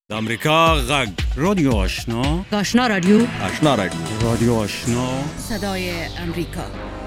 د امریکا غږ رادیو آشنا آشنا رادیو رادیو آشنا صدای امریکا.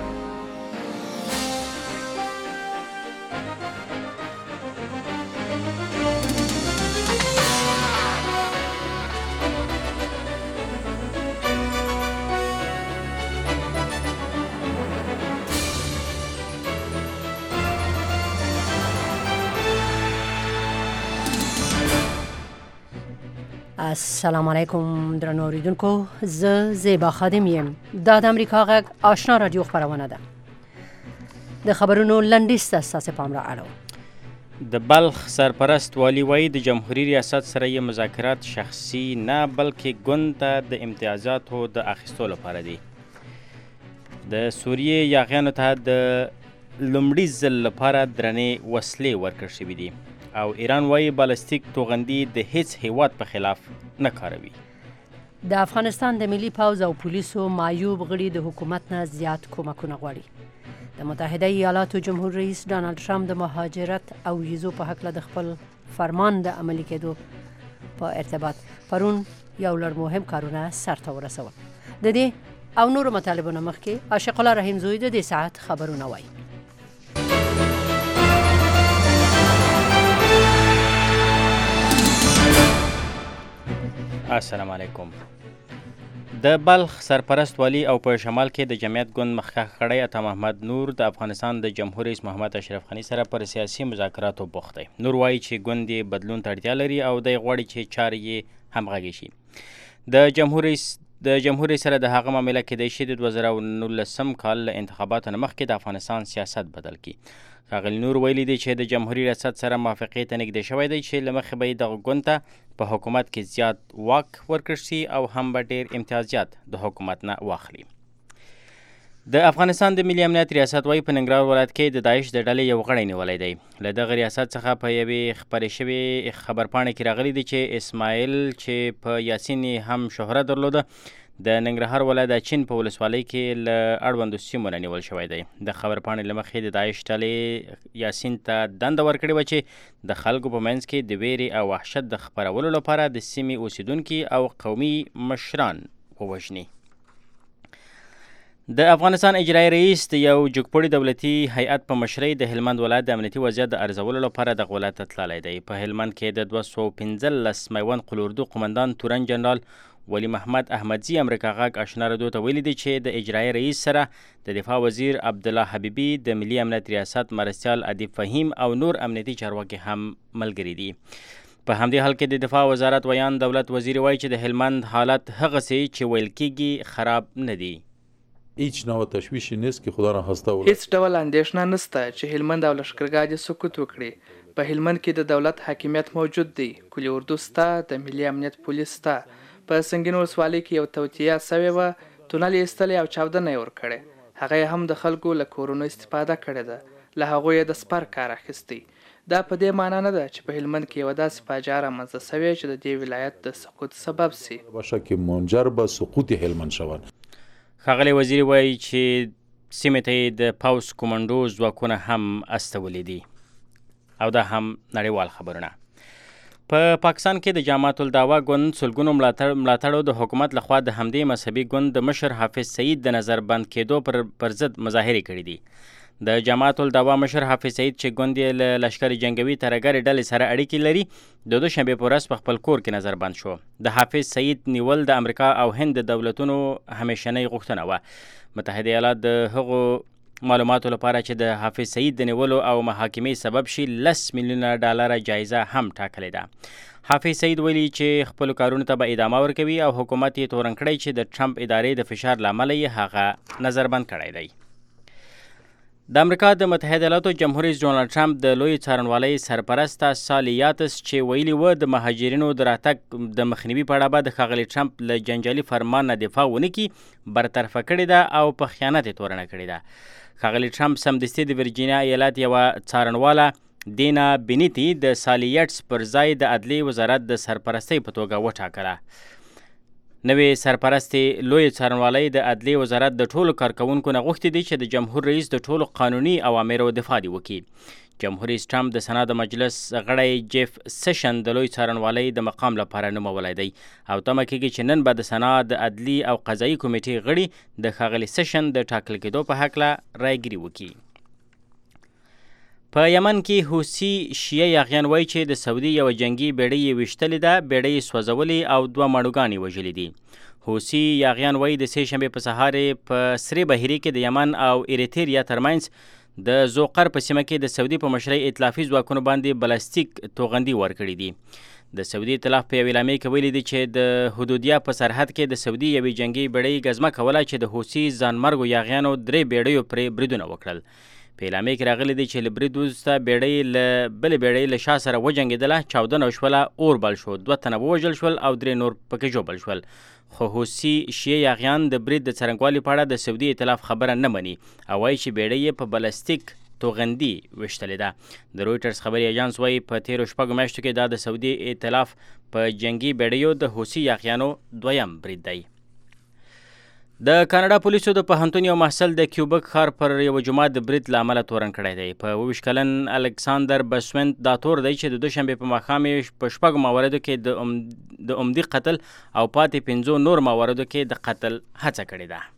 السلام علیکم درنو اوریدونکو، زه زیبا خادم یم. دا د امریکا غږ آشنا رادیو خبرونه ده. د خبرونو لنډیز ته ستاسو پام را اړوم. د بلخ سرپرست والی وایي د جمهوریت ریاست سره یې مذاکرات شخصي نه بلکې ګوند ته د امتیازاتو د اخیستو لپاره دي. د سوریې یاغیانو ته د لومړي ځل لپاره درنې وسلې ورکړل شوي دي او ایران وایي بالستیک توغندي د هیڅ هیواد په خلاف نه کاروي. د افغانستان د ملي پوځ او پولیسو معیوب غړي د حکومت نه زیات کومکونه غواړي. د متحده ایالاتو جمهور رئیس ډانلډ ټرمپ د مهاجرت او ویزو په هکله د خپل فرمان د عملي کېدو په ارتباط پرون یو لړ مهم کارونه سرته ورسول. د دې او نورو مطالبو نه مخکې عاشق الله رحیم زوی د دې ساعت خبرونه وایي. السلام علیکم. د بلخ سرپرست والی او په شمال کې د جمعیت ګوند مخکښ غړی عطا محمد نور د افغانستان د جمهور رئیس محمد اشرف غني سره پر سیاسي مذاکراتو بوخت دی. نور وایي چې ګوند یې بدلون ته اړتیا لري او دی غواړي چې چارې یې همغږې شي. د جمهور رئیس سره د هغه معامله کېدای شي د 2019 کال له انتخاباتو نه مخکې د افغانستان سیاست بدل کړي. ښاغلي نور ویلي دی چې د جمهوري ریاست سره موافقې ته نږدې شوی دی چې له مخې به یې دغه ګوند ته په حکومت کې زیات واک ورکړل شي او هم به ډېر امتیازات د حکومت نه واخلي. د افغانستان د ملي امنیت ریاست وایي په ننګرهار ولایت کې د داعش د ډلې یو غړی نیولی دی. له دغه ریاست څخه په یوې خپرې شوې خبرپاڼې کې راغلی دی چې اسماعیل چې په یاسین هم شهرت درلوده د ننګرهار ولایت د چین په ولسوالۍ کې له اړوندو سیمو نه نیول شوی دی. د خبرپاڼې له مخې د داعش ډلې یاسین ته دنده ورکړې وه چې د خلکو په منځ کې د ویرې او وحشت د خپرولو لپاره د سیمې اوسیدونکي او قومي مشران ووژني. د افغانستان اجرایي رئیس د یو جګپوړي دولتي هیئت په مشرۍ د هلمند ولایت د امنیتي وضعیت د ارزولو لپاره دغه ولایت ته تللی دی. په هلمند کې د 215 میوند قلوردو قمندان تورن جنرال ولی محمد احمدزي امریکا غږ آشنا رادیو ته ویلي دي چې د اجرایي رئیس سره د دفاع وزیر عبدالله حبیبي، د ملي امنیت ریاست مرستیال ادیب فهیم او نور امنیتي چارواکي هم ملګري دي. په همدې حال کې د دفاع وزارت ویان دولت وزیر وایي چې د هلمند حالت هغسې چې ویل کېږي خراب نه دي. هیچ نوع تشویشی نیست که خدا نخواسته هیڅ ډول اندېښنه نشته چې هلمند او لښکرګاه دې سقوط وکړي. په هلمند کې د دولت حاکمیت موجود دی. کلي اردو سته، د ملي امنیت پولیس سته. په سنګین ولسوالۍ کې یو توطیه سوې وه، تونل یې ایستلی او چاودنه یې ورکړې. هغه یې هم د خلکو له کورونو استفاده کړې ده. له هغوی یې د سپر کار اخیستی. دا په دې معنا نه ده چې په هلمند کې یوه داسې فاجعه رامنځته سوې چې د دې ولایت د سقوط سبب سي. باشه که منجر به سقوط هلمند شود. ښاغلی وزیر وایي چې سیمې ته یې د پوځ کومنډو ځواکونه هم استولي دي. او دا هم نړیوال خبرونه. په پاکستان کې د جماعت الدعوه ګوند سلګونو ملاتړو د حکومت لخوا د همدې مذهبي ګوند د مشر حافظ سعید د نظر بند کېدو پر ضد مظاهرې کړي دي. د جماعت الدعوه مشر حافظ سعید چې ګوند یې له لشکر جنګوي ترهګرې ډلې سره اړیکې لري د دوشنبې په ورځ په خپل کور کې نظر بند شو. د حافظ سعید نیول د امریکا او هند د دولتونو همیشنۍ غوښتنه وه. متحده ایالات د هغو معلوماتو لپاره چې د حافظ سعید د نیولو او محاکمې سبب شي 10 میلیونه ډالره جایزه هم ټاکلې ده. حافظ سعید ویلي چې خپلو کارونو ته به ادامه ورکوي او حکومت یې تورن کړی چې د ټرمپ ادارې د فشار له امله یې هغه نظربند کړی دی. د امریکا د متحده ایالاتو جمهور رئیس ډانلډ ټرمپ د لوی څارنوالۍ سرپرسته سالی یاتس چې ویلي وه د مهاجرینو د راتګ د مخنیوي په اړه به د ښاغلي ټرمپ له جنجالي فرمان نه دفاع ونه کړي برطرفه کړې ده او په خیانت یې تورنه کړې ده. ښاغلي ټرمپ سمدستي د ورجینیا ایالت یوه څارنواله دینا بینیتی د سالی یاتس پر ځای د عدلیې وزارت د سرپرستۍ په توګه وټاکله. نوې سرپرستې لوی څارنوالۍ د عدلیې وزارت د ټولو کارکوونکو نه غوښتي دي چې د جمهور رئیس د ټولو قانوني اوامرو دفاع دې وکړي. جمهور رئیس ټرمپ د سنا د مجلس غړی جیف سیشن د لوی څارنوالۍ د مقام لپاره نومولی دی او تمه کېږي چې نن به د سنا د عدلي او قضایي کمیټې غړي د ښاغلي سیشن د ټاکل کېدو په هکله رایګیري وکړي. په یمن کې حوثي شیعه یاغیان وایي چې د سعودي یوه جنګي بیړۍ یې ویشتلې ده، بیړۍ یې سوځولې او 2 ماړوګان یې وژلي دي. حوثي یاغیان وایي د 3 شنبې په سهار په سرې بحیرې کې د یمن او ایریتریا ترمنځ د زوقر په سیمه کې د سعودي په مشرۍ ائتلافي ځواکونو باندې بلاستیک توغندي ورکړي دي. د سعودي ائتلاف په یوې اعلامیې کې ویلي دي چې د حدودیه په سرحد کې د سعودي یوې جنګي بیړۍ ګزمه کوله چې د حوثي ځانمرګو یاغیانو 3 بیړیو پرې بریدونه وکړل. په اعلامیې کې راغلي دي چې له برید وروسته بیړۍ له بلې بیړۍ له شا سره وجنګېدله، چاودنه وشوله، اور بل شو، 2 تنه ووژل شول او 3 نور پکې ژوبل شول. خو حوثي شیعه یاغیان د برید د څرنګوالي په اړه د سعودي ائتلاف خبره نه مني او وایي چې بیړۍ یې په بلاستیک توغندي ویشتلې ده. د رویټرز خبري ایجانس وایي په تیرو 4 میاشتو کې دا د سعودي ائتلاف په جنګي بیړیو د حوثي یاغیانو 2یم برید دی. د کاناډا پولیسو د پوهنتون یو محصل د کیوبک ښار پر یوه جومات د برید له امله تورن کړی دی. په 22 کلن الکساندر بسوینت دا تور دی چې د 2 شنبې په ماښام یې په 6 مواردو کې د عمدي قتل او پاتې 5 نور مواردو کې د قتل هڅه کړې ده.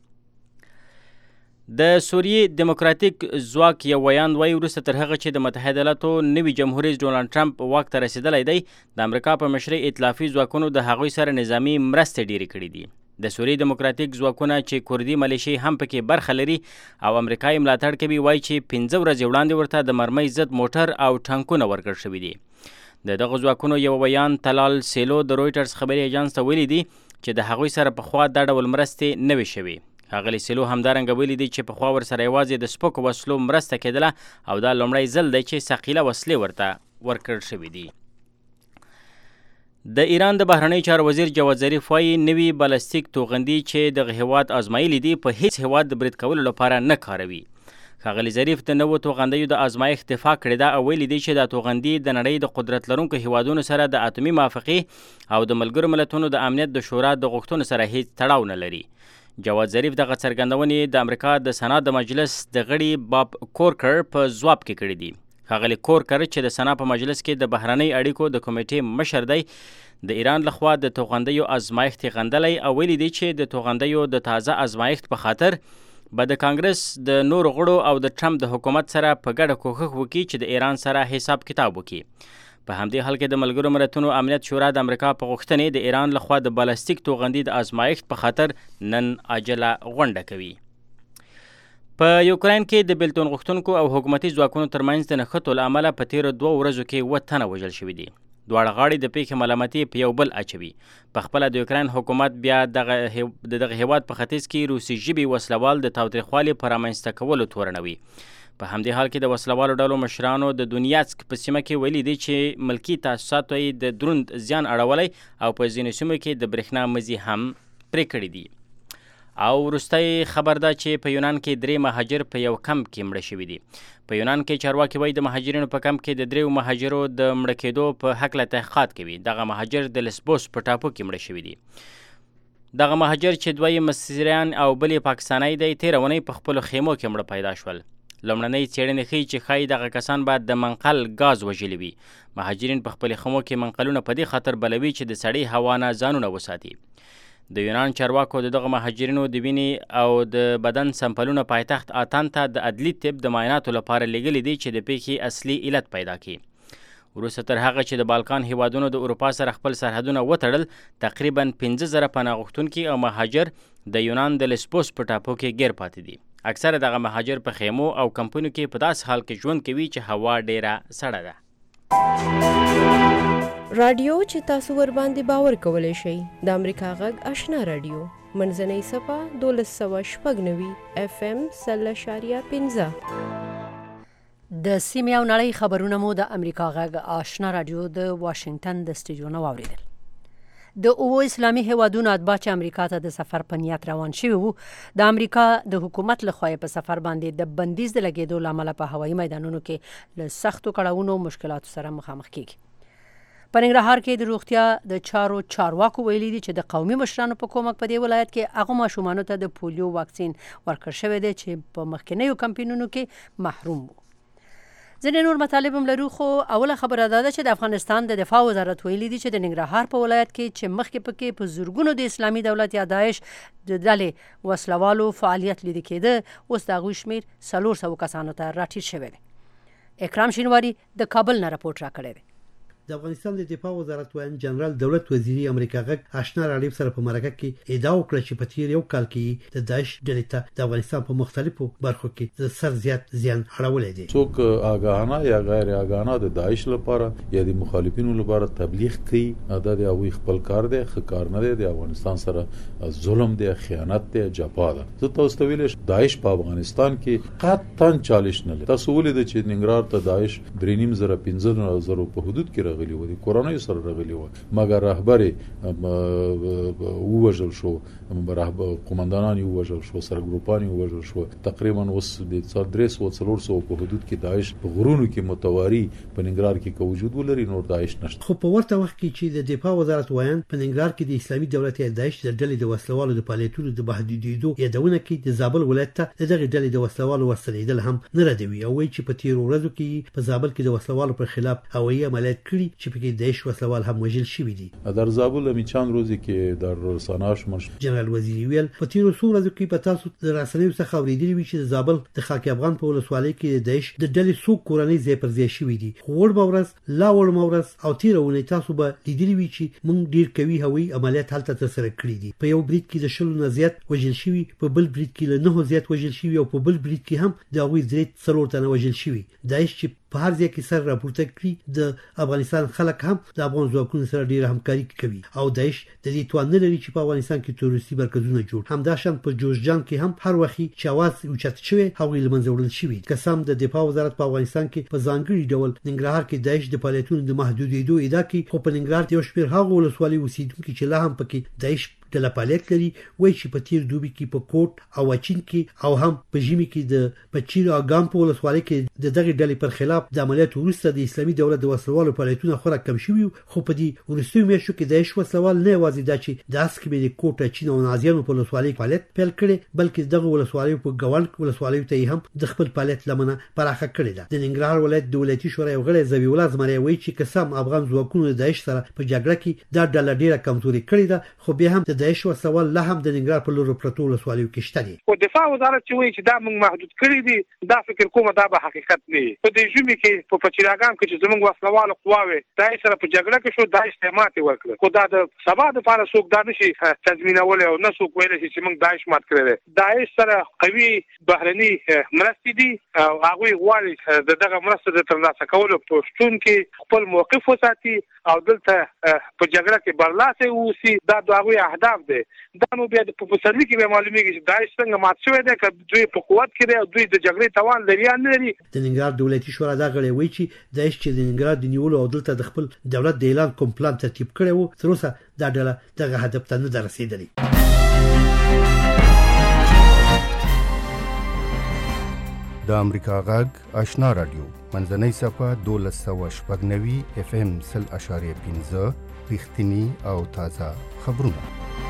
د سوریې دیموکراتیک ځواک یو ویاند وایي وروسته تر هغه چې د متحده ایالاتو نوي جمهور رئیس ډونالډ ټرمپ واک ته رسېدلی دی، د امریکا په مشرۍ ائتلافي ځواکونو د هغوی سره نظامي مرستې ډېرې کړي دي. د سوریې دیموکراتیک ځواکونه چې کوردي ملیشې هم پکې برخه لري او امریکا یې ملاتړ کوي وایي چې 15 ورځې وړاندې ورته د مرمۍ ضد موټر او ټانکونه ورکړل شوي دي. د دغه ځواکونو یو ویاند تلال سیلو د رویټرز خبري ایجانس ته ویلي دي چې د هغوی سره پخوا دا ډول مرستې نه وي شوي. ښاغلي سیلو همدارنګه ویلي دي چې پخوا ورسره یوازې د سپکو وسلو مرسته کېدله او دا لومړی ځل دی چې ثقیله وسلې ورته ورکړل شوي دي. د ایران د بهرنۍ چارو وزیر جواد ظریف وایي نوي بالستیک توغندي چې دغه هیواد آزمایلي دي په هیڅ هیواد د برید کولو لپاره نه کاروي. ښاغلي ظریف د نوو توغندیو د آزمایښت دفاع کړې ده او ویلي دي چې دا توغندي د نړۍ د قدرت لرونکو هیوادونو سره د اتومي موافقې او د ملګرو ملتونو د امنیت د شورا د غوښتنو سره هیڅ تړاو نه لري. جواد ظریف دغه څرګندونې د امریکا د سنا د مجلس د غړي باب کورکر په ځواب کې کړي دي. ښاغلي کورکر چې د سنا په مجلس کې د بهرنۍ اړیکو د کمیټې مشر دی، د ایران لخوا د توغندیو آزمایښت یې غندلی او ویلي دی چې د توغندیو د تازه آزمایښت په خاطر به د کانګرس د نورو غړو او د ټرمپ د حکومت سره په ګډه کوښښ وکړي چې د ایران سره حساب کتاب وکړي. په همدې حال کې د ملګرو ملتونو امنیت شورا د امریکا په غوښتنې د ایران لخوا د بالستیک توغندي د آزمایښت په خاطر نن عاجله غونډه کوي. په یوکراین کې د بیلتون غوښتونکو او حکومتي ځواکونو ترمنځ د نښتو له امله په تیرو 2 ورځو کې 7 تنه وژل شوي دي. دواړه غاړې د پیښې ملامتي په یو بل اچوي. په خپله د یوکراین حکومت بیا دغه هیواد په ختیځ کې روسي ژبې وسلوال د تاوتریخوالي په رامنځته کولو تورنوي. په همدې حال کې د وسلوالو ډلو مشرانو د دونیاتسک په سیمه کې ویلي دي چې ملکي تاسیساتو یې د دروند زیان اړولی او په ځینو سیمو کې د برېښنا مزي هم پرې کړي دي. او وروستی خبر ده چې په یونان کې 3 مهاجر په یو کمپ کې مړه شوي دي. په یونان کې چارواکي وایي د مهاجرینو په کمپ کې د 3 مهاجرو د مړه کېدو په هکله تحقیقات کوي. دغه مهاجر د لسبوس په ټاپو کې مړه شوي دي. دغه مهاجر چې 2 یې مصریان او بل یې پاکستانی دی، تېره اونۍ په خپلو خیمو کې مړه پیدا شول. لومړنۍ څېړنې ښیي چې ښایي دغه کسان به د منقل ګاز وژلي وي. مهاجرین په خپلې خیمو کې منقلونه په دې خاطر بلوي چې د سړې هوا نه ځانونه وساتي. د یونان چارواکو د دغه مهاجرینو د وینې او د بدن سمپلونه پایتخت آتن ته د عدلي طب د معایناتو لپاره لیږلي دي چې د پیښې اصلي علت پیدا کړي. وروسته تر هغه چې د بالکان هیوادونو د اروپا سره خپل سرحدونه وتړل، تقریبا 15,000 پناه غوښتونکي او مهاجر د یونان د لسبوس په ټاپو کې ګیر پاتې دي. اکثره دغه مهاجر په خیمو او کمپونو کې په داسې حال کې ژوند کوي چې هوا ډیره سړه ده. رادیو چې تاسو ور باندې باور کولای شئ د امریکا غږ آشنا رادیو منځنۍ صفه 1296 FM 0.15. د سیمې او نړۍ خبرونه مو د امریکا غږ آشنا رادیو د واشنگټن د سټوډیو نه واوریدل. د 9 اسلامي هیوادونو اتباع چې امریکا ته د سفر په نیت روان شوي وو، د امریکا د حکومت لخوا په سفر باندې د بندیز د لګېدو له امله په هوایي میدانونو کې له سختو کړاوونو مشکلاتو سره مخامخ کیږي. په ننګرهار کې د روغتیا د چارو چارواکو ویلي دي چې د قومي مشرانو په کومک په دې ولایت کې هغو ماشومانو ته د پولیو واکسین ورکړل شوی دی چې په مخکینیو کمپینونو کې محروم وو. ځینې نور مطالب هم لرو خو اوله خبره دا ده چې د افغانستان د دفاع وزارت ویلي دي چې د ننګرهار په ولایت کې چې مخکې پکې په زورګونو د اسلامي دولت یا داعش د ډلې وسلوالو فعالیت لیدل کېده، اوس د هغوی شمېر 400 کسانو ته راټیټ شوی دی. اکرام شینواری د کابل نه راپورټ راکړی دی. د افغانستان د دفاع وزارت وایي جنرال دولت وزیری امریکا غږ آشنا راډیو سره په مرکه کې ادعا وکړه چې په تیر یو کال کې د داعش ډلې ته د افغانستان په مختلفو برخو کې د سر زیات زیان اړولی دی. څوک آگاهانه یا غیر آگاهانه د داعش لپاره یا د مخالفینو لپاره تبلیغ کوي، دا د هغوی خپل کار دی، ښه کار نه دی. د افغانستان سره ظلم دی، خیانت دی، جفا ده. زه تاسو ته ویل داعش په افغانستان کې قطعا چالش نه لري. تاسو ولید چې ننګرهار ته داعش 3.5 په حدود کې راغلی و، د کورونو سره راغلی و، مګر رهبر ووژل شو، قومندانان ووژل شو، سرګروپان ووژل شو. تقریبا اوس د 300 په حدود کې داعش په غرونو کې متواری په ننګرهار کې وجود ولري، نور داعش نشته. خو په ورته وخت کې چې د دفاع وزارت وایي په ننګرهار کې د اسلامي دولت یا داعش د ډلې د وسلوالو د فعالیتونو د محدودیدو یادونه کوي، د زابل ولایت ته دغه ډلې د وسلوالو ورسېدل هم نه ردوي او وایي چې په تیر ورځو کې په زابل کې د وسلوالو پر خلاف هوایي عملیات کړي چې پکې داعش وسلوال هم وژل شوي دي. در زابل می چند روزی که در رسانه‌اش جنرال وزیری ویل په تیر څو ورځو کې په تاسو د رسنیو څخه اوریدلی وی چې د زابل د خاک افغان په ولسوالۍ کې داعش د ډلې څو کورنۍ ځای پر ځای شوي دي. وړ مورز لا وړ مورز او تیرونه تاسو به لیدلی وی چې موږ ډیر کوي هوایي عملیات هلته ترسره کړي دي. په یو برید کې د 10 نه زیات وژل شوي، په بل برید کې له 9 زیات وژل شوي او په بل برید کې هم د هغوی درې 4 تنه وژل شوي. داعش چې په هر ځای کې سر راپورته کړي د افغانستان خلک هم د افغان ځواکونو سره ډیره همکاري کوي او داعش د دې توان نه لري چې په افغانستان کې تروریستي مرکزونه جوړ. همداشان په جوزجان کې هم هر وخت چې اواز اوچت شوی هغوی له منځه وړل شوي. قسم د دفاع وزارت په افغانستان کې په ځانګړي ډول ننګرهار کې داعش د فعالیتونو د محدودیدو ادعا کوي، خو په ننګرهار یو شمېر هغه ولسوالۍ اوسیدونکي چې لا هم پکې داعش د فعالیت لري وایي چې په تیر دوبي کې په کوټ او اچین کې او هم په ژمي کې د پچیر او ګام په ولسوالۍ کې د دغه ډلې پر خلاف د عملیات وروسته د اسلامي دولت د وسلوالو فعالیتونه خورا کم شوي، خو په دې وروستیو میاشتو کې داعش وسلوال نه یوازې دا چې د اسکې د کوټ اچین او نازیانو په ولسوالۍ فعالیت پیل کړي، بلکې دغه ولسوالۍ په ګوالک ولسوالۍ ته هم د خپل فعالیت لمنه پراخه کړې ده. د ننګرهار ولایت د ولایتي شورا یو غړی زوی الله زمری وایي چې قسم افغان ځواکونو د داعش سره په جګړه کې دا ډله ډیره کمزوري کړې ده، خو بیا هم د داعش وسلوال هم د ننګرهار په لور پروتو ولسوالۍ کې شته دي. او دفاع وزارت چې وایي چې دا موږ محدود کړی دي، دا فکر کوم دا به حقیقت نه وي. په دې ژمي کې په پچیراګام کې چې زموږ وسلوال قواوي داعش سره په جګړه کې شو، داعش ته ماتې ورکړه، خو دا د سبا د لپاره څوک دا نشي تضمینول او نه څوک ویلی چې موږ داعش مات کړی. داعش سره قوي بهرني مرستې دي او هغوی غواړي دغه مرسته د ترلاسه کولو په شتون کې خپل موقف وساتي او دلته په جګړه کې برلاسه اوسي. دا د هغوی اهداف دي. دا نو بیا په پسرلي کې به معلومیږي چې داعش څنګه مات شوی دی، که دوی په قوت کې دی او دوی د جګړې توان لري یا نه لري. د ننګرهار د ولایتي شورا دا غړی وایي چې داعش چې د ننګرهار د نیولو او دلته د خپل دولت د اعلان کوم پلان ترتیب کړی و، تر اوسه دا ډله دغه هدف ته نه ده رسېدلې. د امریکا غږ آشنا راډیو منځنۍ صفحه 1290 FM 0.5 رښتینی او تازه خبرونه.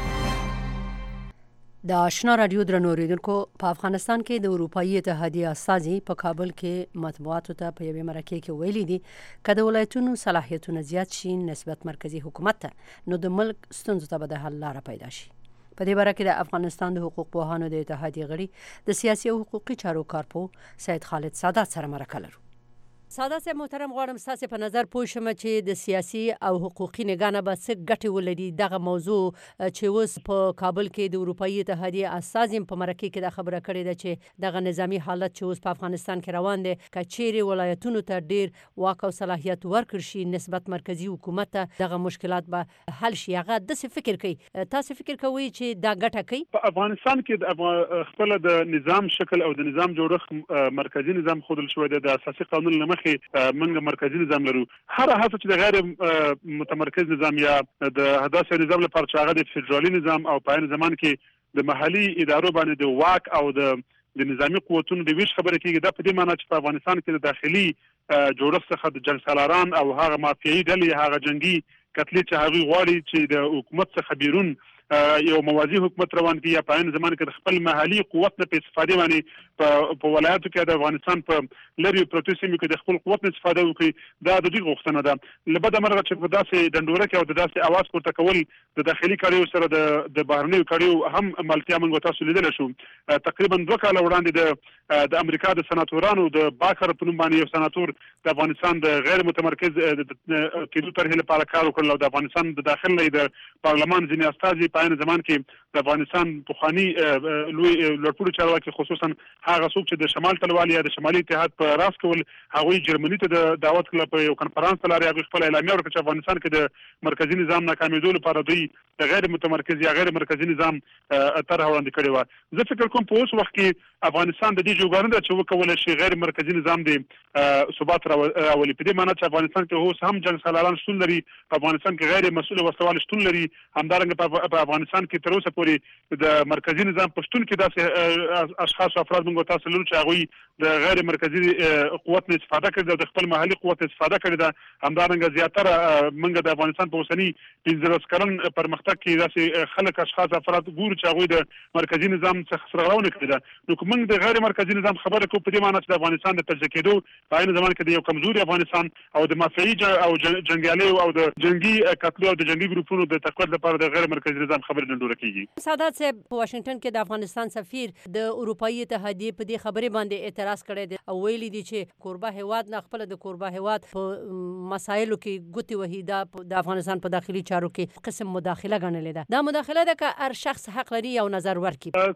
د آشنا رادیو درنو اوریدونکو، په افغانستان کې د اروپایي اتحادیې استازي په کابل کې مطبوعاتو ته په یوې مرکه کې ویلي دي که د ولایتونو صلاحیتونه زیات شي نسبت مرکزی حکومت ته، نو د ملک ستونزو ته به د حل لاره پیدا شي. په دې باره کې د افغانستان د حقوق پوهانو د اتحادیې غړي د سیاسي او حقوقي چارو کارپو سید خالد سادات سره مرکه لرو. سادات صاحب محترم، غواړم ستاسو په نظر پوه شم چې د سیاسي او حقوقي نگاه نه به څه ګټې ولري دغه موضوع چې اوس په کابل کې د اروپایي اتحادیې استازي په مرکه کې دا خبره کړې ده چې دغه نظامی حالت چې اوس په افغانستان کې روان دی، که چیرې ولایتونو ته ډیر واک او صلاحیت ورکړل شي نسبت مرکزی حکومت ته، دغه مشکلات به حل شي. هغه داسې فکر کوي، تاسو فکر کوئ چې دا ګټه کوي؟ په افغانستان کې خپل د نظام شکل او د نظام جوړښت مرکزی نظام خودل شوی دی. د اساسي قانون له منګه مرکزی نظام لرو. هر هڅه چې د غیر متمرکز نظام یا د هداسي نظام لپاره چې هغه د فدرالي نظام او په زمان کې د محلي ادارو باندې د واک او د نظامی قوتونو د ویش خبره کېږي، دا په دې معنی چې په افغانستان کې د داخلي جوړښت څخه د جنګسالاران او هغه مافیایي ډلې، هغه جنگي کتلې چې هغوی غواړي چې د حکومت څخه بیرون یو موازی حکومت روان کی یا په عین زمان کې خپل محلي قوت نه په استفاده باندې په ولایتو کې د افغانستان په لری پروتو سیمو کې د خپل قوت نه استفاده وکړي دا د دې غوښتنه ده لبد مرغه چې په داسې ډنډوره کې او د داسې اواز پورته کول د داخلي کاریو سره د بهرنیو کاریو هم ملتیا موږ تاسو لیدل شو تقریبا 2 کال وړاندې د امریکا د سناتورانو د باکر په نوم باندې یو سناتور د افغانستان د غیر متمرکز کېدو طرحې لپاره کار وکړ او د افغانستان د داخل د پارلمان ځینې استازي په عین زمان کې د افغانستان پخوانی لوی لوړپوړو چارواکي خصوصا هغه څوک چې د شمال ټلوالي یا د شمالي اتحاد په راس کول هغوی جرمني ته د دعوت کړل په یو کنفرانس لاري هغه خپل اعلامیه ورکړه چې افغانستان کې د مرکزی نظام ناکامېدو لپاره دوی د غیر متمرکز یا غیر مرکزی نظام طرح وړاندې کړې و زه فکر کوم په اوس وخت کې افغانستان د دې جوګارنده چې وکول شي غیر مرکزی نظام دی ثبات راولي په دې معنی چې افغانستان کې اوس هم جنگ سالاران شتون لري په افغانستان کې غیر مسؤل وسوال شتون لري همدارنګه په افغانستان کې تر اوسه پورې د مرکزی نظام پښتون کې داسې اشخاص افراد موږ تاسو لرو چې هغه د غیر مرکزی قوت نه استفاده کوي د خپل محلي قوت استفاده کوي دا همدارنګه زیاتره موږ د افغانستان په اوسنی 15 کلن پرمختګ کې داسې خلک اشخاص افراد ګورو چې هغه د مرکزی نظام څخه سرغړونه کوي نو موږ د غیر مرکزی نظام خبره کوو په دې معنی چې د افغانستان د تجزیه کېدو په عین زمان کې د یو کمزوري افغانستان او د مافیایي او جنگیالیو او د جنگي قتلو او د جنگي ګروپونو د تقویت لپاره د غیر مرکزی نظام خبره ډنډوره کیږي سادات صاحب په واشنگټن کې د افغانستان سفیر د اروپאי اتحادیې په دې خبرې باندې اعتراض کړی دی او ویلي دي چې کوربه هیواد نه خپل د کوربه هیواد په مسایلو کې ګوتې وهي د افغانستان په داخلي چارو کې قسم مداخله ګڼلې ده دا مداخله ده که هر شخص حق لري یو نظر ورکړي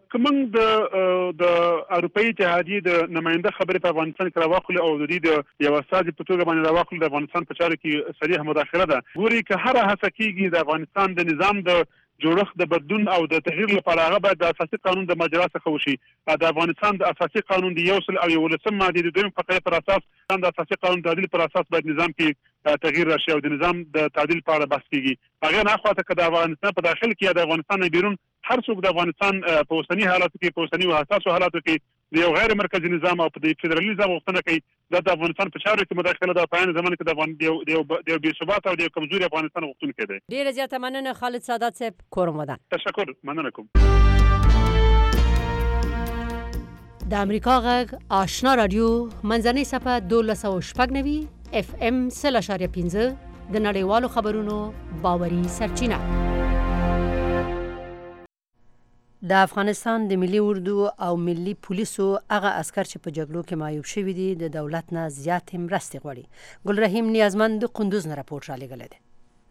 کوم د اروپאי اتحادیې د نماینده خبرې په افغانستان کې راوخلې او د دې د یو استازي په توګه باندې راوخلې د افغانستان په چارو کې صریح مداخله ده ګوري که هر هڅه کیږي د افغانستان د نظام د جوړښت د بدلون او د تغییر لپاره هغه باید د اساسي قانون د مجرا څخه وشي د افغانستان د اساسي قانون د 1 ماده د 2 فقره پر اساس د اساسي قانون تعدیل پر اساس باید نظام کې تغییر راشي او د نظام د تعدیل په اړه بحث کیږي هغه نه خواته که د افغانستان په داخل کې د افغانستان نه بیرون هر څوک د افغانستان په اوسنی حالاتو کې په اوسنی او حساسو حالاتو کې د یو غیر مرکزی نظام او د فدرالیزم غوښتنه کوي د افغانستان په چارو کې مداخله ده په عین زمان کې د بې ثبات او د کمزوري افغانستان غوښتونکی دی ډیره زیاته مننه خالد سادات صاحب کورم ودان تشکر مننه کوم د امریکا غږ آشنا رادیو منځنۍ صفحه 1290 FM 0.15 د نړیوالو خبرونو باوري سرچینه د افغانستان د ملي اردو او ملي پولیسو هغه عسكر چې په جګړو کې معیوب شوي دي د دولت نه زیاتې مرستې غواړي ګلرحیم نیازمند د کندوز نه راپورټ رالیږلی دی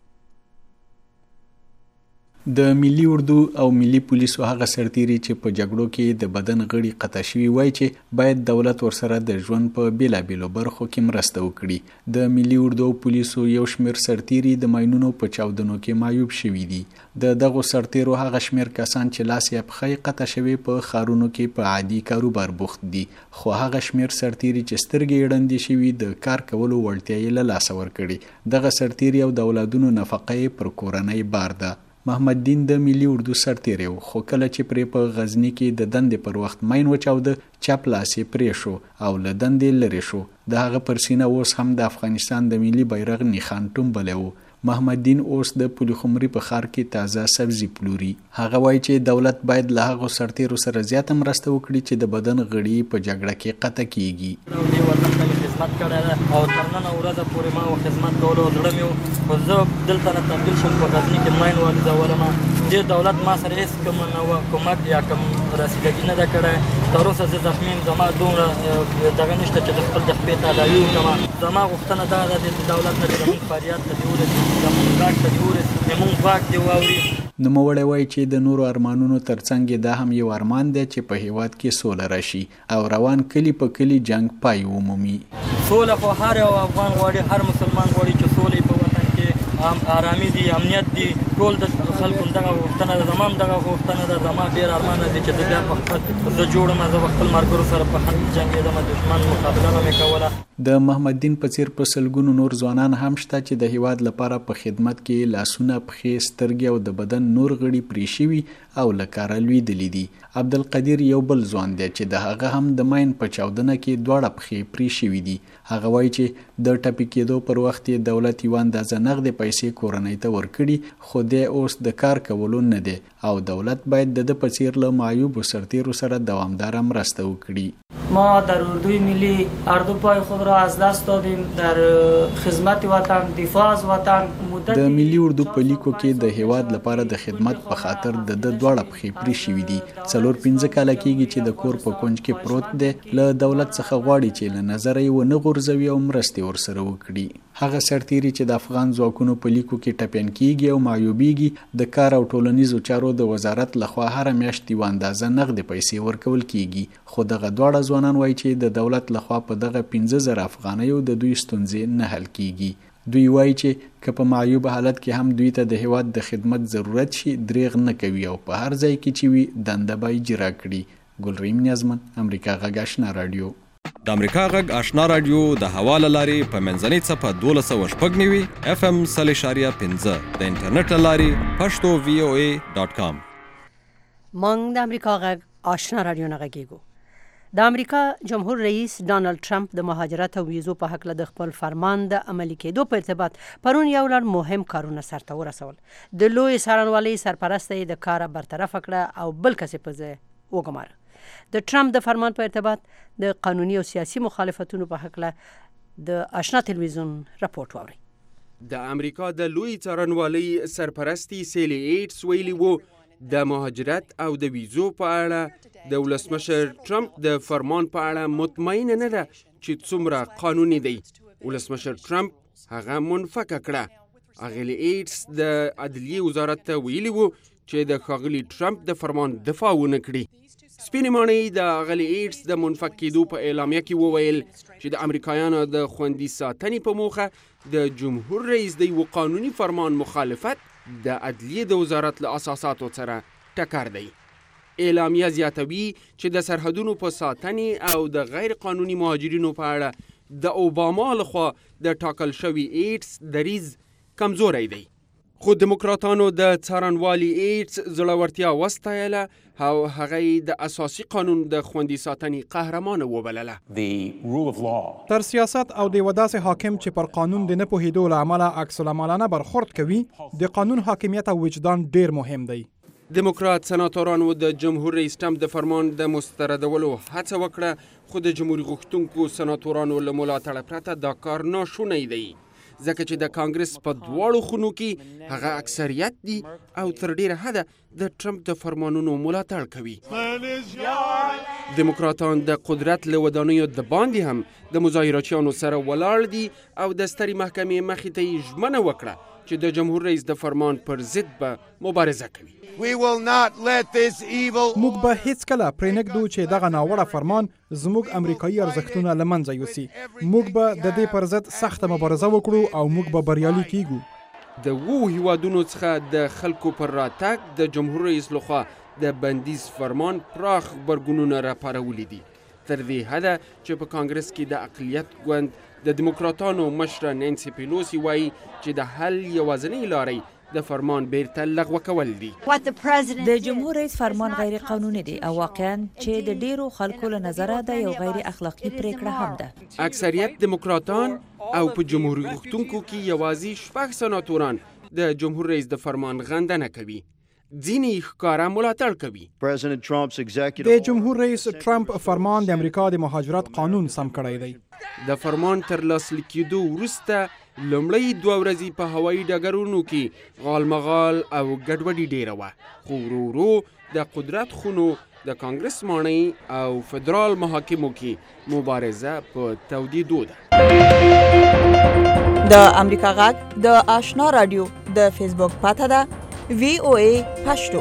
د ملي اردو او ملي پولیسو هغه سرتیري چې په جګړو کې د بدن غړي قطع شوي وای چې باید دولت ورسره د ژوند په بیلابیلو برخو کې مرسته وکړي د ملي اردو او پولیسو یو شمیر سرتیري د ماینونو په چاودنو کې معیوب شوي دي د دغه سرتیرو هغه شمیر کسان چې لاس یې په خی قطع شوي په خارونو کې په عادي کاروبار بوخت دي خو هغه شمیر سرتیري چې سترګې ړندې شوي د کار کولو وړتیا یې له لاسه ورکړي دغه سرتیري او د اولادونو نفقه پر کورنۍ بار ده محمد دین د ملي اردو سرتیری خو کله چې پرې په غزنی کې د دندې پر وخت ماین وچاوده چپ لاس یې پرې شو او له دندې لرې شو د هغه پر سینه اوس هم د افغانستان د ملي بیرغ نښان ټومبلی و محمد دین اوس د پلخمري په ښار کې تازه سبزي پلوري هغه وایي چې دولت باید له هغو سرتیرو سره زیاته مرسته وکړي چې د بدن غړي په جګړه کې قطع کیږي خدمت کړی او تر نن ورځ پورې ما خدمت کولو زړه مې خو زه دلته نه تبدیل شوم په غزني کې ماین والوزولم دې دولت ما سره هېڅ کوم کومک یا کوم رسیدګي نه ده کړی تر اوسه زه زخمي یم زما دومره دغه نشته چې د خپل د خپې تداوي وکړم زما غوښتنه دا ده د دولت نه چې زموږ فریاد ته دې ورسي زموږ غږ ته دې ورسي زموږ غږ دې واوري نوموړی وایي چې د نورو ارمانونو ترڅنګ دا هم یو ارمان دی چې په هیواد کې سوله راشي او روان کلی په کلی جنگ پای ومومي سوله خو هر یو افغان غواړي هر مسلمان غواړي چې سوله په وطن کې آرامي دي امنیت دي ټول د خلکو دغه غوښتنه ده زما هم دغه غوښتنه ده زما ډېر ارمانه دي چې زه بیا په خپل زه جوړم زه په خپل ملګرو سره په حق جنګېدم دښمن مقابله به مې کوله د محمد دین په څیر په سلګونو نور ځوانان هم شته چې د هیواد لپاره په خدمت کې لاسونه پښې سترګې او د بدن نور غړي پرې شوي او له کاره لوېدلي دي عبدالقدیر یو بل ځوان دی چې د هغه هم د ماین په چاودنه کې دواړه پښې پرې شوي دي هغه وایي چې د ټپي کېدو پر وخت یې دولت یوه اندازه نغدې پیسې کورنۍ ته ورکړي خو دی اوس د کار کولو نه دی او دولت باید د په څیر له معیوبو سرتیرو سره دوامداره مرسته وکړي. ما در اردوی ملی اردوپای خود را از دست دادیم در خدمت وطن، دفاع از وطن. د ملي اردو په لیکو کې د هیواد لپاره د خدمت په خاطر د دواړه پښې پرې شوي دي. 4-5 کاله کېږي چې د کور په کونج کې پروت دی. له دولت څخه غواړي چې له نظره یې ونه غورځوي او مرستې ورسره وکړي. هغه سرتیري چې د افغان ځواکونو په لیکو کې ټپیان کېږي او معیوبیږي د کار او ټولنیزو چارو د وزارت لخوا هره میاشت یوه اندازه نغدې پیسې ورکول کېږي. خو دغه دواړه ځوانان وایي چې د دولت لخوا په دغه 15,000 افغانیو د دوی ستونزې نه حل کېږي. دوی وایي چې که په معیوب حالت کې هم دوی ته د هیواد د خدمت ضرورت شي دریغ نه کوي او په هر ځای کې چې وي دنده به اجرا کړي. ګلریم نیازمن، امریکا غږ آشنا رادیو. د امریکا غږ آشنا رادیو د هوا له لارې په منځنۍ څپه 12.9 FM 0.5 د انټرنیټ له لارې pashto.voa.com. مونږ د امریکا غږ آشنا رادیو نه غږیږو. د امریکا جمهور رئیس ډانلډ ټرمپ د مهاجرت او ویزو په حق له خپل فرمان د عملي کېدو په ارتباط پرون یو لړ مهم کارونه سرته ورسول. د لوی څارنوالۍ سرپرست یې د کار برطرف کړه او بل کس په ځای وګماره. د ټرمپ د فرمان په ارتباط د قانوني او سیاسي مخالفتونو په حق له د آشنا تلویزیون راپورټ واوري. د امریکا د لوی څارنوالۍ سرپرستی سیلی ایټس ویلي وو د مهاجرت او د ویزو په اړه د ولسمشر ټرمپ د فرمان په اړه مطمئن نه ده چې څومره قانوني دی. ولسمشر ټرمپ هغه منفکه کړه. اغلی ایټس د عدلیې وزارت ته ویلي وو چې د ښاغلي ټرمپ د فرمان دفاع ونه کړي. سپینې ماڼۍ د اغلی ایټس د منفک کېدو په اعلامیه کې وویل چې د امریکایانو د خوندي ساتنې په موخه د جمهور رئیس د یو قانوني فرمان مخالفت د عدلیې د وزارت له اساساتو سره ټکر دی. اعلامیه زیاتوي چې د سرحدونو په ساتنې او د غیر قانوني مهاجرینو په اړه د اوباما لخوا د ټاکل شوي ایټس دریځ کمزوری دی. خو دیموکراتانو د څارنوالي ایټس زړورتیا وستایله او هغه د اساسي قانون د خوندي ساتنې قهرمانه وبلله. تر سیاست او د وداسې حاکم چې پر قانون د نه پوهېدو له امله عکس العملانه برخورد کوي د قانون حاکمیت او وجدان ډیر مهم دی. دیموکرات سناتورانو د جمهور رئیس ټرمپ د فرمان د مستردولو هڅه وکړه، خو د جمهوریت غوښتونکو سناتورانو له ملاتړه پرته دا کار ناشونی دی، ځکه چې د کانګرس په دواړو خونو کې هغه اکثریت دي او تر ډیره حده د ټرمپ د فرمانونو ملاتړ کوي. دیموکراتان د قدرت له ودانیو د باندې هم د مظاهراتچیانو سره ولاړ دي او د سترې محکمې مخې ته یې ژمنه وکړه چې د جمهور رئیس د فرمان پر ضد به مبارزه کوي. موږ به هیڅ کله پرې نږدو چې دغه ناوړه فرمان زموږ امریکایي ارزښتونه له منځه یوسي. موږ به د دې پر ضد سخته مبارزه وکړو او موږ به بریالي کیږو. د هیوادونو څخه د خلکو پر راتګ د جمهور رئیس لخوا د بندیز فرمان پراخ غبرګونونه راپارولي دي، تر دې حده چې په کانګرس کې د اقلیت ګوند د دیموکراتانو مشره نانسي پیلوسی وایي چې د حل یوازینۍ لارې د فرمان بیرته لغوه کول دي. د جمهور رئیس فرمان غیر قانوني دی او واقعا چې د ډیرو خلکو له نظره د یو غیر اخلاقی پریکړه هم ده. اکثریت دیموکراتان او په جمهوریت غوښتونکو کې یوازې 6 سناتوران د جمهور رئیس د فرمان غندنه کوي. ځینې ښکاره ملاتړ کوي. د جمهور رئیس ټرمپ فرمان د امریکا د مهاجرت قانون سم کړی دی. د فرمان تر لاسلیک کېدو وروسته لومړی 2 ورځې په هوایي ډګرونو کې غالمغال او ګډوډي ډیره وه، خو ورو ورو د قدرت خونو د کانګرس ماڼۍ او فدرال محاکمو کې مبارزه په تودېدو ده. د امریکا غږ د آشنا رادیو د فیسبوک پاته ده VOA پښتو.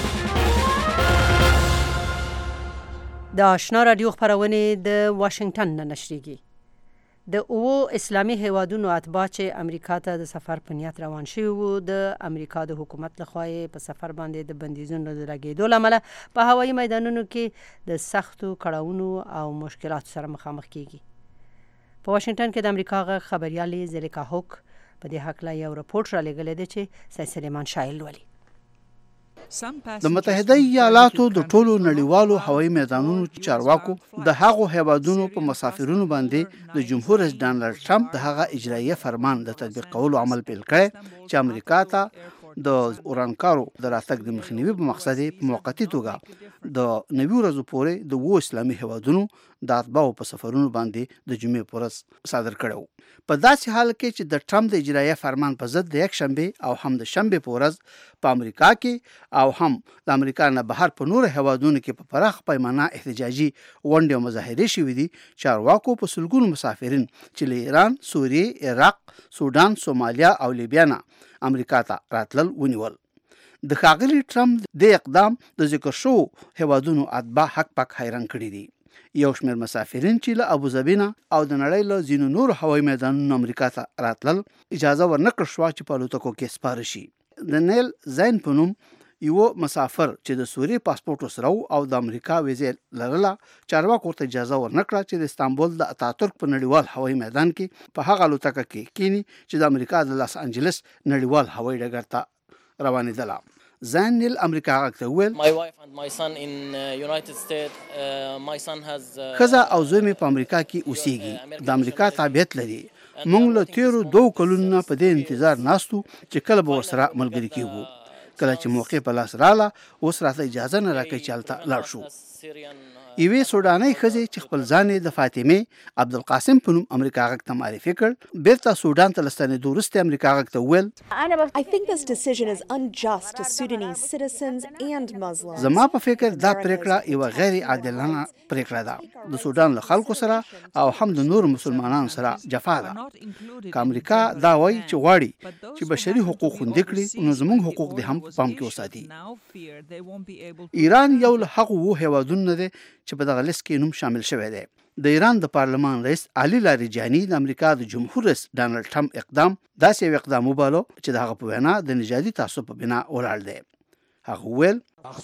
د آشنا رادیو خبرونه د واشنگټن نه نشریږي. د اسلامي هیوادونو اتباع چې امریکا ته د سفر په نیت روان شوي وو، د امریکا د حکومت لخوا په سفر باندې د بندیزونو د لګېدو له امله په هوایي میدانونو کې د سختو کړاوونو او مشکلاتو سره مخامخ کیږي. په واشنگټن کې د امریکا غږ خبريالې زلیکا هوک په دې حق لا یو راپورټ را لګلې دی چې سید سلیمان شایل ولي. د متحده ایالاتو د ټولو نړیوالو هوایي میدانونو چارواکو د هغو هیوادونو په مسافرونو باندې د جمهور رئیس ډانلډ ټرمپ د هغه اجرایي فرمان د تطبیق کولو عمل پیل کړی چې امریکا ته د اورانکارو د راتګ د مخنیوي په مقصد په موقتی توګه د 90 ورځې پورې د 2 اسلامي هیوادونو د اتباعو په سفرونو باندې د جمعې پر ورځ صادر کړو. په داسې حال کې چې د ټرمپ د اجرایه فرمان په ضد د یک شنبه او هم د شنبه په ورځ په امریکا کې او هم د امریکا نه بهر په نور هیوادونو کې په پراخ پیمانه احتجاجي غونډې او مظاهرې شوې دي، چارواکو په سلګونو مسافرین چې له ایران، سوریې، عراق، سودان، سومالیا او لیبیا نه امریکا ته راتلل ونیول. د ښاغلي ټرمپ د اقدام د ذکر شو هیوادونو اتباع حق پک حیران کړي دي. یو شمېر مسافرین چې له ابوظبي نه او د نړۍ له ځینو نورو هوایي میدانونو امریکا ته راتلل اجازه ورنکړل شوه چې په الوتکو کې سپاره شي. د نیل زین په نوم یو مسافر چې د سوریې پاسپورټ سره او د امریکا ویزې لرله، چارواکو ورته اجازه ورنکړه چې د استانبول د اتاتورک په نړیوال هوایي میدان کې په هغه الوتکه کې کینی چې د امریکا د لاس انجلس نړیوال هوایي ډګر ته روانېدله. زین نیل امریکا غاکته ویل خزه او زوی مې په امریکا کې اوسېږي، د امریکا تابعیت لري. موږ له تیرو 2 کلونو په دې انتظار ناستو چې کله به ورسره ملګري کېږو. کله چې موقع په لاس رااله اوس راته اجازه نه راکوي چې هلته لاړ شو. یوې سودانۍ ښځې چې خپل ځان د فاطمه عبدالقاسم په نوم امریکا غاک ته معرفي کړ، بیرته سودان ته لستنېدو وروسته امریکا غاک ته وویل زما په فکر دا پریکړه یوه غیر عادلانه پریکړه ده. د سودان له خلکو سره او هم د نورو مسلمانانو سره جفا ده. که امریکا دا وایي چې غواړي چې بشري حقوق خوندي کړي نو زموږ حقوق دې هم په پام کې وساتي. ایران یو له هغو هیوادونو دی چې په دغه لیست کې نوم شامل شوی دی. د ایران د پارلمان رئیس علي لاریجاني د امریکا د جمهور رئیس ډانلډ ټرمپ اقدام داسې یو اقدام وباله چې د هغه په وینا د نژادي تعصب په بنا ولاړ دی. هغه وویل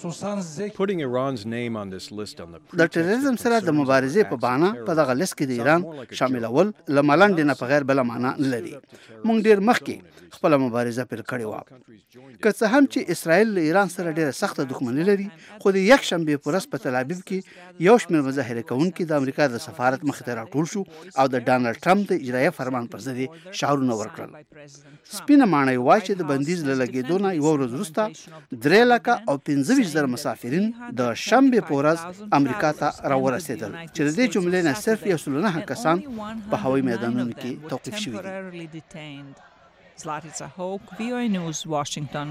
د ټیرریزم سره د مبارزې په بهانه په دغه لیست کې د ایران شاملول له ملنډې نه په غیر بله معنا نه لري. موږ ډېر مخکې خپله مبارزه پیل کړې وه. که څه هم چې اسرائیل له ایران سره ډېره سخته دښمني لري، خو د یک شنبې په ورځ په تل ابیب کې یو شمېر مظاهره کوونکي د امریکا د سفارت مخې ته راټول شو او د ډانلډ ټرمپ د اجرایه فرمان پر ضد یې شعارونه ورکړل. سپینه ماڼۍ وایي چې د بندیز له لګېدو نه یوه ورځ وروسته 3,25,000 مسافرین د شنبې په ورځ امریکا ته راورسېدل چې د دې جملې نه صرف 109 کسان په هوایي میدانونو کې توقیف شوي دي. Zlatica Hoke, VOA News, Washington.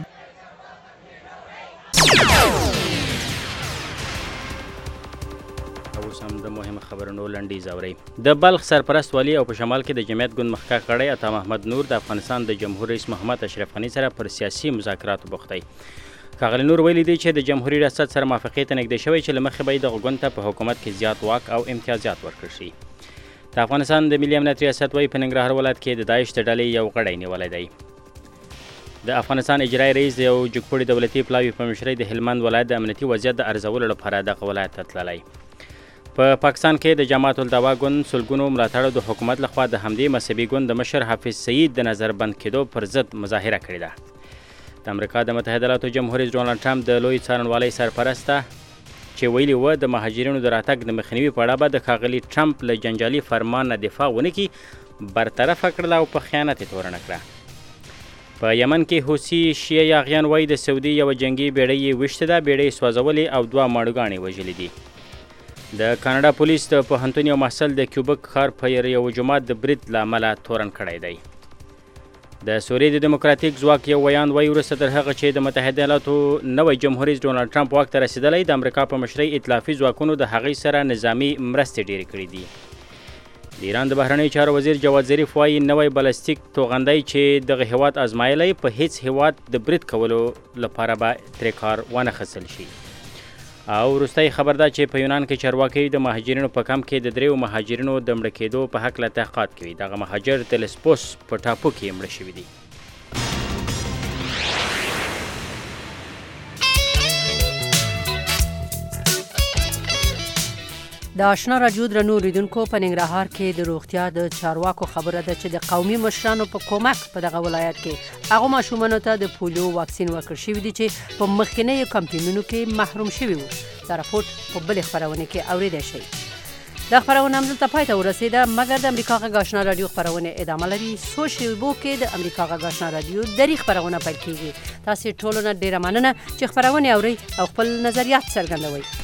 اوس هم د مهمو خبرونو لنډیز اورئ. د بلخ سرپرست والی او په شمال کې د جمعیت ګوند مخکښ غړی عطا محمد نور د افغانستان د جمهور رئیس محمد اشرف غني سره پر سیاسي مذاکراتو بوخت دی. ښاغلي نور ویلي دی چې د جمهوري ریاست سره موافقې ته نږدې شوی چې له مخې به یې دغه ګوند ته په حکومت کې زیات واک او امتیازات ورکړل شي. د افغانستان د ملي امنیت ریاست وایي په ننګرهار ولایت کې د داعش د ډلې یو غړی نیولی دی. د افغانستان اجرایي رئیس د یو جګپوړي دولتي پلاوي په مشرۍ د هلمند ولایت د امنیتي وضعیت د ارزولو لپاره دغه ولایت ته تللی. په پاکستان کې د جماعت الدعوا ګوند سلګونو ملاتړو د حکومت لخوا د همدې مذهبي ګوند د مشر حافظ سعید د نظربند کېدو پر ضد مظاهره کړې ده. د امریکا د متحده ایالاتو جمهور رئیس ډونالډ ټرمپ د لوی څارنوالۍ سرپرسته چې ویلي وه د مهاجرینو د راتګ د مخنیوي په اړه به د ښاغلي ټرمپ له جنجالي فرمان نه دفاع ونه کړي، برطرفه کړله او په خیانت یې تورنه کړه. په یمن کې حوثي شیعه یاغیان وایي د سعودي یوه جنګي بیړۍ یې ویشتې ده، بیړۍ یې سوځولې او 2 ماړوګاڼې وژلې دي. د کاناډا پولیس د پوهنتون یو محصل د کیوبک ښار په یو جومات د برید له امله تورن کړی دی. د سوریې د دیموکراتیک ځواک یو ویان وایي وروسته تر هغه چې د متحده ایالاتو نوی جمهور رئیس ډونالډ ټرمپ واک ته رسېدلی، د امریکا په مشرۍ ائتلافي ځواکونو د هغوی سره نظامي مرستې ډېرې کړې دي. د ایران د بهرنیو چارو وزیر جواد ظریف وایي نوی بالستیک توغندی چې دغه هیواد ازمایلی په هیڅ هیواد د برید کولو لپاره به ترې کار ونه خیستل شي. او وروستی خبر ده چې په یونان کې چارواکي د مهاجرینو په کمپ کې د 3 مهاجرینو د مړه کېدو په هکله تحقیقات کوي. دغه مهاجر د لسبوس په ټاپو کې مړه شوي دي. د آشنا راډیو درنو اوریدونکو په ننګرهار کې د روغتیا د چارواکو خبره ده چې د قومي مشرانو په کومک په دغه ولایت کې هغو ماشومانو ته د پولیو واکسین ورکړل شوي دي چې په مخکینیو کمپینونو کې محروم شوي وو. دا راپورټ په بلې خپرونې کې اوریدی شئ. دا خبرونه هم دلته پای ته ورسېده مګر د امریکا غږ آشنا راډیو خپرونې ادامه لري. څو شېبو کې د امریکا غږ آشنا راډیو درې خپرونه پیل کېږي. تاسې ټولو نه ډېره مننه چې خپرونې اورئ او خپل نظریات څرګندوئ.